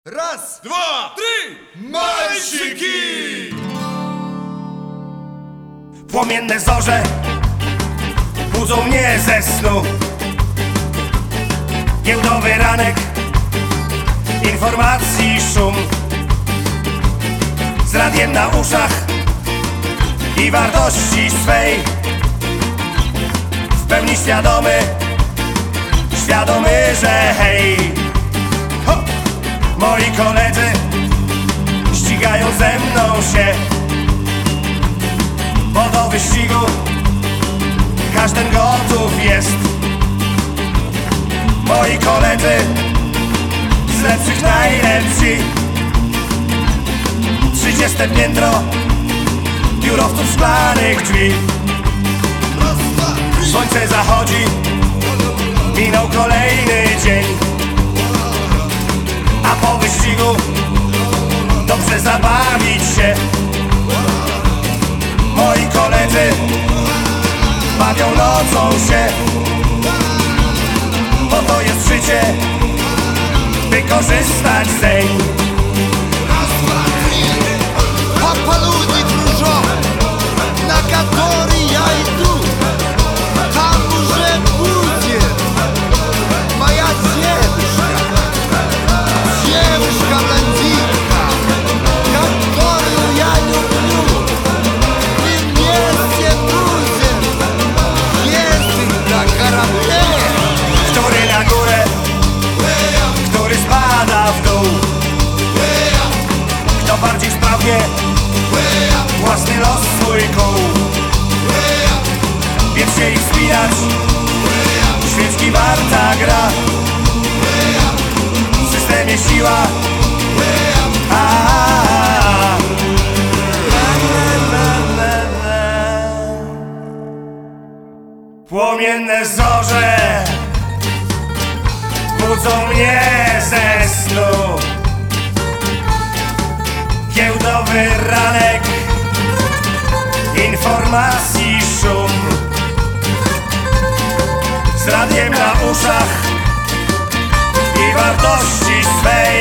Raz, dwa, trzy! Malczyki! Płomienne zorze budzą mnie ze snu. Giełdowy ranek, informacji szum. Z radiem na uszach i wartości swej. W pełni świadomy, że hej, ho! Moi koledzy ścigają ze mną się, bo do wyścigu każdy gotów jest. Moi koledzy z lepszych najlepsi. 30 piętro biurowców szklanych drzwi. Słońce zachodzi, minął kolejny dzień, a po wyścigu dobrze zabawić się. Moi koledzy bawią nocą się, bo to jest życie, by korzystać zeń. Papa ludzi dużo, na который я иду, там уже будет моя девушка-блондинка, которую я люблю. Мы вместе будем ездить на корабле. Który na górę, który spada w dół. Kto bardziej sprawnie własny los swój kuł. Więc się ich wspinać, świeczki warta gra. W systemie siła, Płomienne zorze budzą mnie ze snu. Giełdowy ranek, informacji szum. Z radiem na uszach i wartości swej.